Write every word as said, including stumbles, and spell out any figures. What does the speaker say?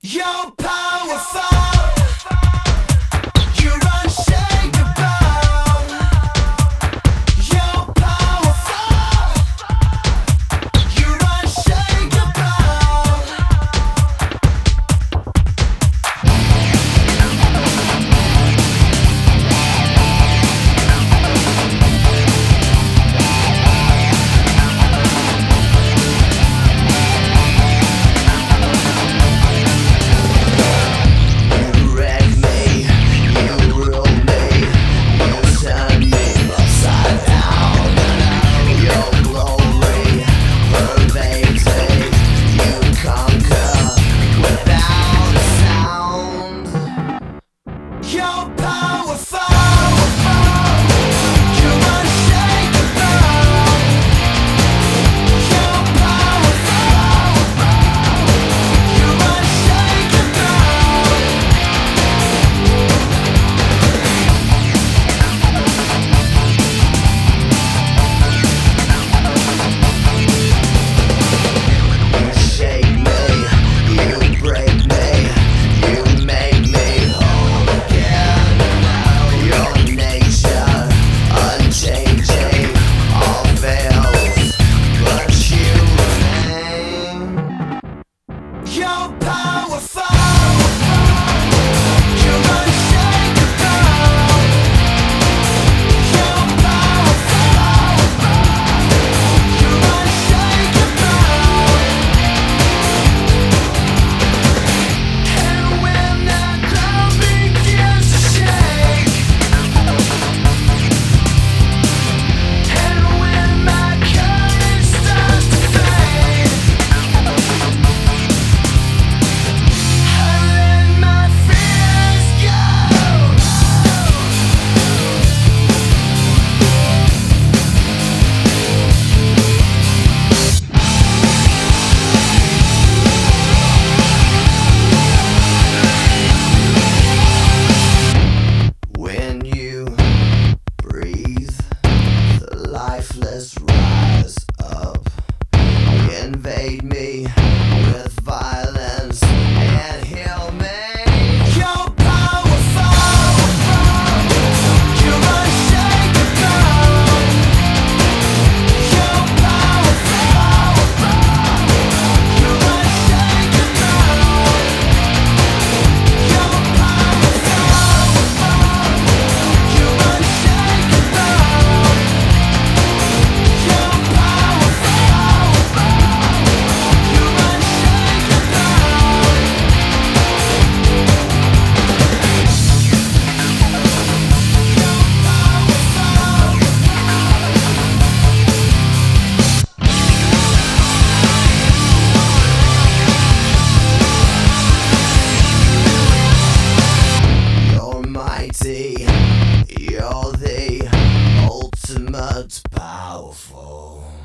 You're powerful. You're unshakable. You're powerful. You're unshakable. You're powerful. You're unshakable. You're powerful. You're unshakable. You shake me, you break me, you make me whole again. Your nature, unchanging, all fails, but you remain. You're powerful. You're unshakable. You're powerful. You're unshakable. And when that ground begins to shake, and when my courage starts to fade, I let my fears go. When you breathe, the lifeless rise up, invade me with violence and heal me. You're powerful. You're unshakable. You're powerful. You're unshakable. You're powerful. You're unshakable. You're powerful. You're You're mighty, you're the ultimate powerful.